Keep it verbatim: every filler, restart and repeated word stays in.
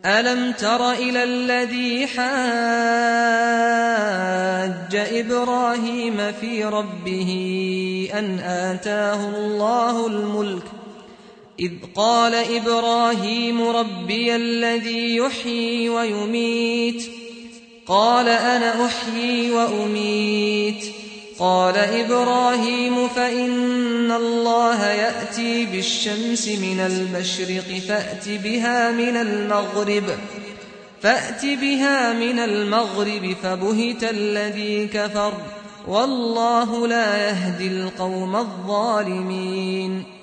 ألم تر إلى الذي حاج إبراهيم في ربه أن آتاه الله الملك إذ قال إبراهيم ربي الذي يحيي ويميت قال أنا أحيي وأميت قال إبراهيم فإن الله يأتي بالشمس من المشرق فأت بها من المغرب فأت بها من المغرب فبهت الذي كفر والله لا يهدي القوم الظالمين